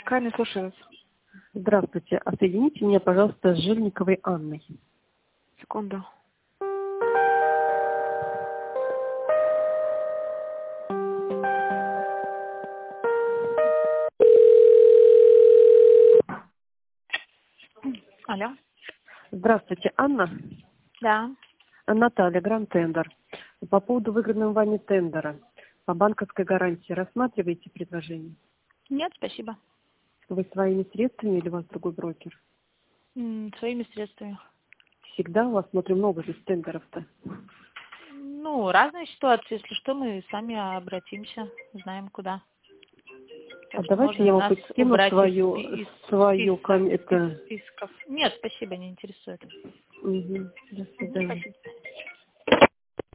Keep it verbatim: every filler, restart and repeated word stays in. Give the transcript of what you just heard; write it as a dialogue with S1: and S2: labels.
S1: Крайне слушаю вас.
S2: Здравствуйте. А соедините меня, пожалуйста, с Жильниковой Анной.
S1: Секунду. Алло.
S2: Здравствуйте, Анна.
S1: Да.
S2: Наталья, Гранд Тендер. По поводу выигранного вами тендера по банковской гарантии рассматриваете предложение?
S1: Нет, спасибо.
S2: Вы своими средствами или у вас другой брокер?
S1: М, Своими средствами.
S2: Всегда у вас, смотрю, много здесь тендеров-то.
S1: Ну, разные ситуации. Если что, мы сами обратимся, знаем куда.
S2: А
S1: Так что
S2: давайте
S1: можно
S2: я вам
S1: нас
S2: хоть скину
S1: убрать из,
S2: свою,
S1: спи- из
S2: свою,
S1: списка-
S2: ком-
S1: из
S2: это...
S1: списков. Нет, спасибо, не интересует.
S2: Мгм. До
S1: Мгм,
S2: свидания.
S1: спасибо.